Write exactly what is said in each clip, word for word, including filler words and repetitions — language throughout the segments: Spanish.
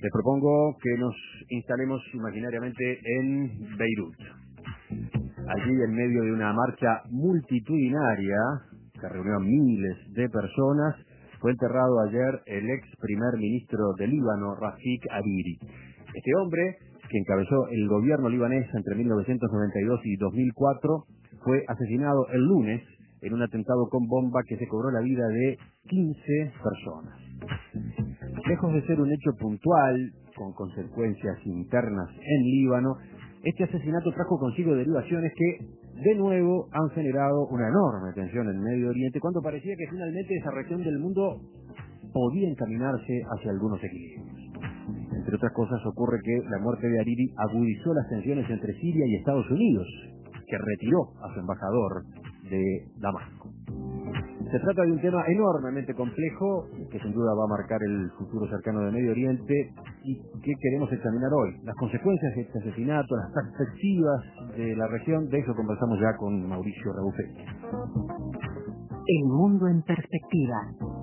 Les propongo que nos instalemos imaginariamente en Beirut. Allí, en medio de una marcha multitudinaria que reunió a miles de personas, fue enterrado ayer el ex primer ministro de Líbano, Rafik Hariri. Este hombre, que encabezó el gobierno libanés entre mil novecientos noventa y dos y dos mil cuatro, fue asesinado el lunes en un atentado con bomba que se cobró la vida de quince personas. Lejos de ser un hecho puntual, con consecuencias internas en Líbano, este asesinato trajo consigo derivaciones que, de nuevo, han generado una enorme tensión en Medio Oriente, cuando parecía que finalmente esa región del mundo podía encaminarse hacia algunos equilibrios. Entre otras cosas, ocurre que la muerte de Hariri agudizó las tensiones entre Siria y Estados Unidos, que retiró a su embajador de Damasco. Se trata de un tema enormemente complejo que sin duda va a marcar el futuro cercano de Medio Oriente y que queremos examinar hoy. Las consecuencias de este asesinato, las perspectivas de la región, de eso conversamos ya con Mauricio Rabuffetti. El mundo en perspectiva.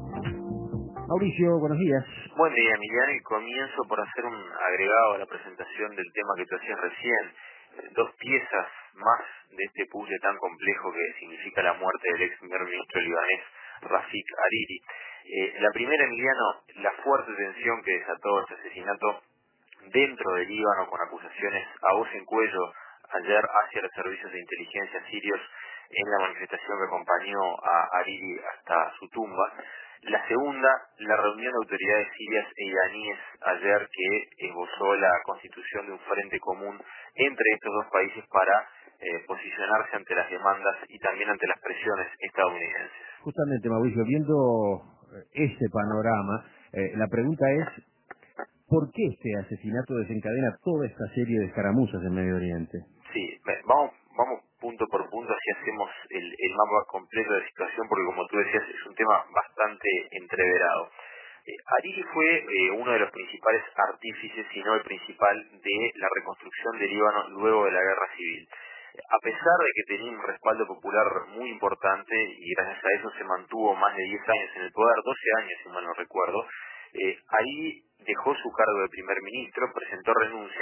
Mauricio, buenos días. Buen día, Emiliano, y comienzo por hacer un agregado a la presentación del tema que tú hacías recién. Dos piezas más de este puzzle tan complejo que significa la muerte del ex primer ministro libanés Rafik Hariri. Eh, la primera, Emiliano, la fuerte tensión que desató este asesinato dentro del Líbano con acusaciones a voz en cuello ayer hacia los servicios de inteligencia sirios en la manifestación que acompañó a Hariri hasta su tumba. La segunda, la reunión de autoridades sirias e iraníes ayer que esbozó la constitución de un frente común entre estos dos países para eh, posicionarse ante las demandas y también ante las presiones estadounidenses. Justamente, Mauricio, viendo este panorama, eh, la pregunta es, ¿por qué este asesinato desencadena toda esta serie de escaramuzas en Medio Oriente? Sí, vamos, vamos punto por punto, así hacemos el, el mapa completo de situación, porque como tú decías, es un tema bastante entreverado. Eh, Hariri fue eh, uno de los principales artífices, si no el principal, de la reconstrucción del Líbano luego de la guerra civil. A pesar de que tenía un respaldo popular muy importante y gracias a eso se mantuvo más de diez años en el poder, doce años si mal no recuerdo, eh, ahí dejó su cargo de primer ministro, presentó renuncia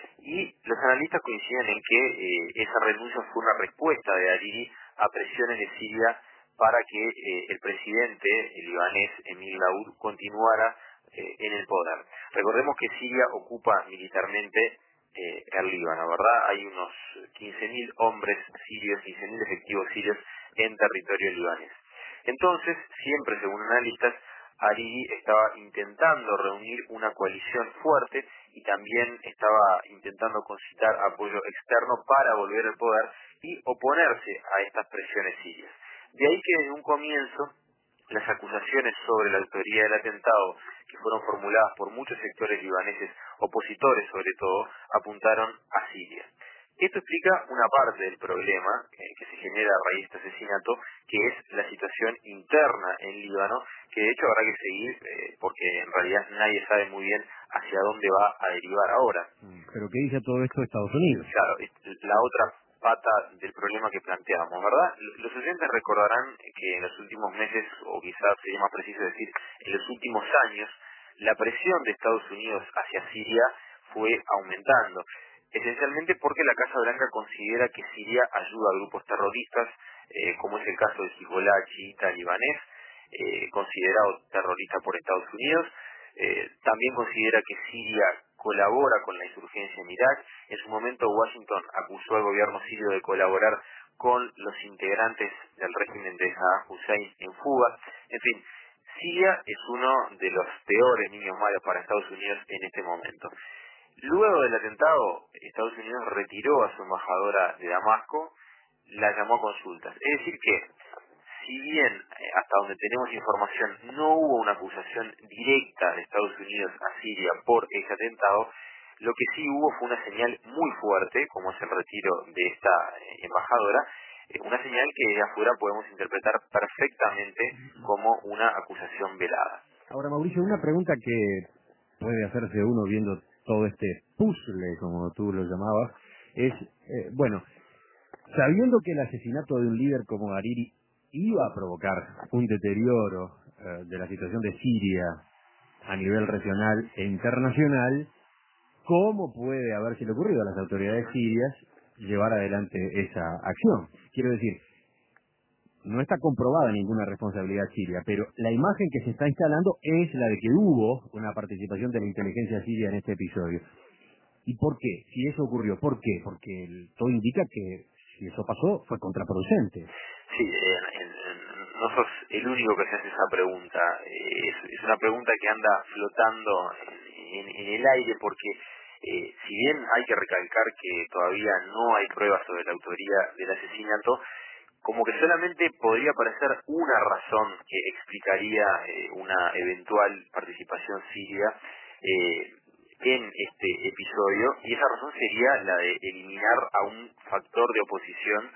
y los analistas coinciden en que eh, esa renuncia fue una respuesta de Hariri a presiones de Siria para que eh, el presidente el libanés Emil Laud continuara eh, en el poder. Recordemos que Siria ocupa militarmente eh, el Líbano, ¿verdad? Hay unos quince mil hombres sirios, quince mil efectivos sirios en territorio libanés. Entonces, siempre según analistas, Hariri estaba intentando reunir una coalición fuerte y también estaba intentando concitar apoyo externo para volver al poder y oponerse a estas presiones sirias. De ahí que desde un comienzo las acusaciones sobre la autoría del atentado, que fueron formuladas por muchos sectores libaneses, opositores sobre todo, apuntaron a Siria. Esto explica una parte del problema eh, que se genera a raíz de este asesinato, que es la situación interna en Líbano, que de hecho habrá que seguir, eh, porque en realidad nadie sabe muy bien hacia dónde va a derivar ahora. ¿Pero qué dice todo esto de Estados Unidos? Claro, la otra pata del problema que planteamos, ¿verdad? Los oyentes recordarán que en los últimos meses, o quizás sería más preciso decir, en los últimos años, la presión de Estados Unidos hacia Siria fue aumentando, esencialmente porque la Casa Blanca considera que Siria ayuda a grupos terroristas, eh, como es el caso de Hezbollah chiita libanés, eh, considerado terrorista por Estados Unidos. Eh, también considera que Siria colabora con la insurgencia en Irak. En su momento Washington acusó al gobierno sirio de colaborar con los integrantes del régimen de Saddam Hussein en fuga. En fin, Siria es uno de los peores niños malos para Estados Unidos en este momento. Luego del atentado, Estados Unidos retiró a su embajadora de Damasco, la llamó a consultas. Es decir que, si bien eh, hasta donde tenemos información no hubo una acusación directa de Estados Unidos a Siria por ese atentado, lo que sí hubo fue una señal muy fuerte, como es el retiro de esta eh, embajadora, eh, una señal que de afuera podemos interpretar perfectamente como una acusación velada. Ahora, Mauricio, una pregunta que puede hacerse uno viendo todo este puzzle, como tú lo llamabas, es, eh, bueno, sabiendo que el asesinato de un líder como Hariri iba a provocar un deterioro eh, de la situación de Siria a nivel regional e internacional cómo puede haberse ocurrido a las autoridades sirias llevar adelante esa acción. Quiero decir, no está comprobada ninguna responsabilidad siria, pero la imagen que se está instalando es la de que hubo una participación de la inteligencia siria en este episodio. ¿Y por qué? Si eso ocurrió, ¿por qué? Porque el, todo indica que si eso pasó fue contraproducente. Sí, eh, en, en, no sos el único que se hace esa pregunta. Eh, es, es una pregunta que anda flotando en, en, en el aire porque eh, si bien hay que recalcar que todavía no hay pruebas sobre la autoría del asesinato, como que solamente podría aparecer una razón que explicaría eh, una eventual participación siria eh, en este episodio, y esa razón sería la de eliminar a un factor de oposición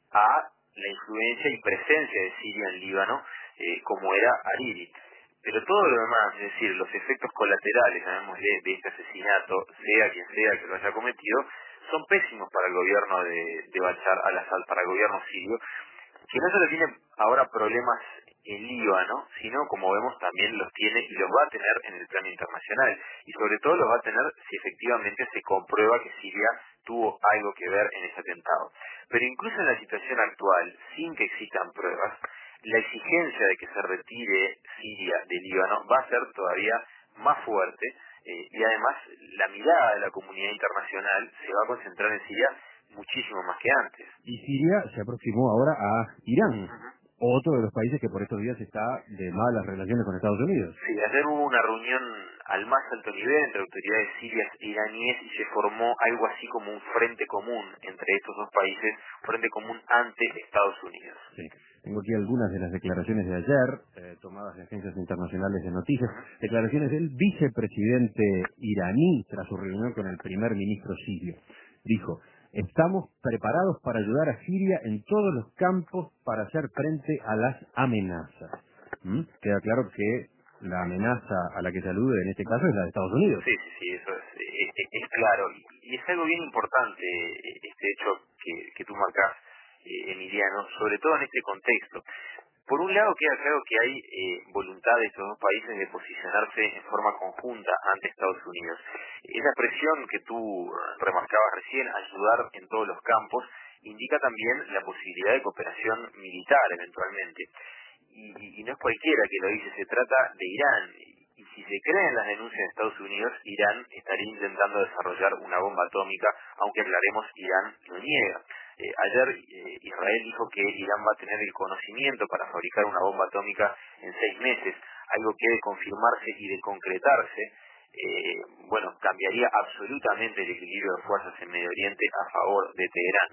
a la influencia y presencia de Siria en Líbano, eh, como era Hariri. Pero todo lo demás, es decir, los efectos colaterales, llamémosle, de este asesinato, sea quien sea que lo haya cometido, son pésimos para el gobierno de, de Bashar al-Assad, para el gobierno sirio, que no solo tiene ahora problemas en Líbano, sino, como vemos, también los tiene y los va a tener en el plano internacional. Y sobre todo los va a tener si efectivamente se comprueba que Siria tuvo algo que ver en ese atentado. Pero incluso en la situación actual, sin que existan pruebas, la exigencia de que se retire Siria de Líbano va a ser todavía más fuerte, eh, y además la mirada de la comunidad internacional se va a concentrar en Siria muchísimo más que antes. Y Siria se aproximó ahora a Irán, uh-huh. otro de los países que por estos días está de malas relaciones con Estados Unidos. Sí, ayer hubo una reunión al más alto nivel entre autoridades sirias e iraníes y se formó algo así como un frente común entre estos dos países, frente común ante Estados Unidos. Sí. Tengo aquí algunas de las declaraciones de ayer, eh, tomadas de agencias internacionales de noticias, declaraciones del vicepresidente iraní tras su reunión con el primer ministro sirio. Dijo: estamos preparados para ayudar a Siria en todos los campos para hacer frente a las amenazas. ¿Mm? Queda claro que la amenaza a la que se alude en este caso es la de Estados Unidos. Sí, sí, sí, eso es, es, es claro. Y, y es algo bien importante este hecho que, que tú marcás, eh, Emiliano, sobre todo en este contexto. Por un lado queda claro que hay eh, voluntad de estos dos países de posicionarse en forma conjunta ante Estados Unidos. Esa presión que tú remarcabas recién, ayudar en todos los campos, indica también la posibilidad de cooperación militar eventualmente. Y, y, y no es cualquiera que lo dice, se trata de Irán. Y si se creen las denuncias de Estados Unidos, Irán estaría intentando desarrollar una bomba atómica, aunque aclaremos, Irán lo niega. Eh, ayer eh, Israel dijo que Irán va a tener el conocimiento para fabricar una bomba atómica en seis meses, algo que de confirmarse y de concretarse, eh, bueno, cambiaría absolutamente el equilibrio de fuerzas en Medio Oriente a favor de Teherán.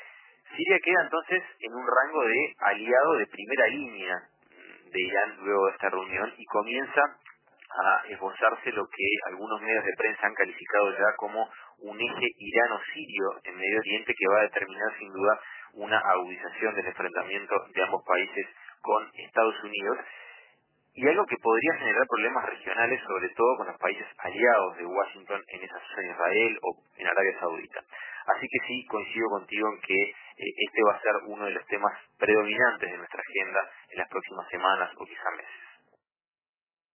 Siria queda entonces en un rango de aliado de primera línea de Irán luego de esta reunión y comienza a esbozarse lo que algunos medios de prensa han calificado ya como un eje irano-sirio en Medio Oriente que va a determinar sin duda una agudización del enfrentamiento de ambos países con Estados Unidos, y algo que podría generar problemas regionales, sobre todo con los países aliados de Washington en esa zona de Israel o en Arabia Saudita. Así que sí, coincido contigo en que eh, este va a ser uno de los temas predominantes de nuestra agenda en las próximas semanas o quizá meses.